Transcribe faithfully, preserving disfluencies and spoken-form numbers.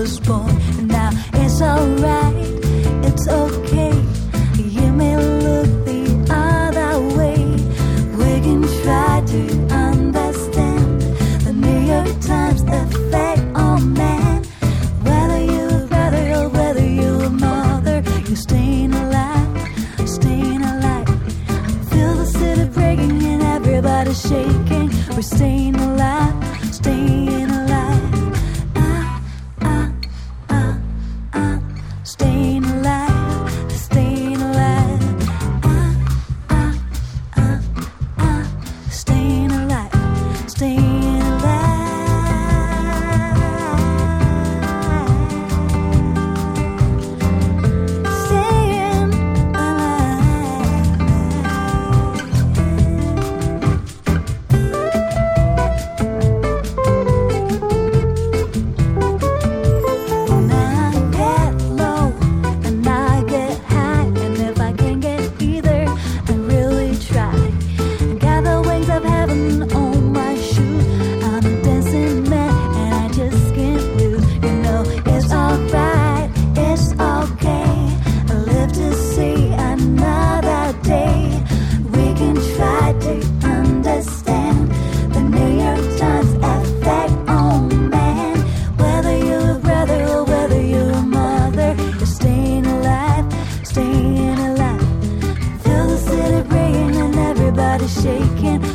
was born. And now it's alright, it's okay. You may look the other way. We can try to understand the New York Times effect on man. Whether you're a brother or whether you're a mother, you're staying alive, staying alive. Feel the city breaking and everybody's shaking. We're staying alive, staying alive. Ah, ah, ah, ah. Staying alive, staying alive. Ah, ah, ah, ah. Staying alive, staying alive. Staying When I get low and I get high, and if I can't get either, I really try. Gather wings of heaven on my shoes. I'm a dancing man and I just can't lose. You know it's alright, it's okay. I live to see another day. We can try to understand the New York Times effect on man. Whether you're a brother or whether you're a mother, you're staying alive, staying alive. Feel the city breaking and everybody shaking.